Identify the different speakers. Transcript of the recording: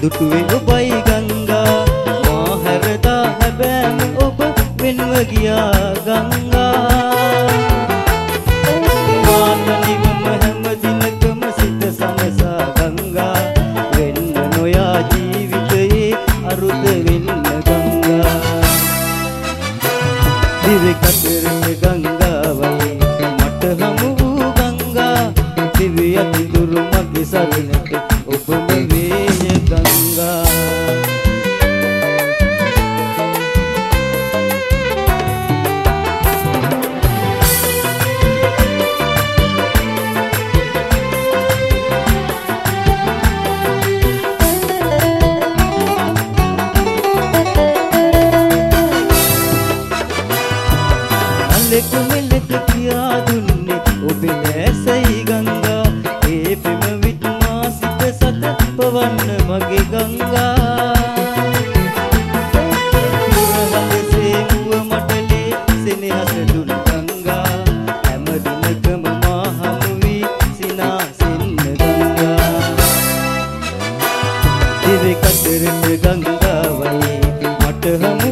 Speaker 1: දුටුවේ ඔබයි ගංගා මා හැරදා හැබෑම ඔබ වෙන්ව ගියා ගංගා මාතනිවම හැම දිනකම සිත සනසා ගංගා වෙන්න නොයා ජීවිතයේ අරුත වෙන්න ගංගා දිවි කතරේ ගංගාවයි මට හමු වූ ගංගා දිවි අතිදුරු මගේ සරණට ඔබම වේය ගංගා අලෙක මෙලෙක කියා දුන්නේ ඔබේ ඇසයි ගංගා ඒ පෙම විත් මා සිත සත පවන්න මගේ ගංගා පුරහඳසේ මුව මඩලේ සෙනෙහස දුන් ගංගා හැම දිනකම මා හමු වී සිනාසෙන්න ගංගා දිවි කතරේ ගංගාවයි මට හමු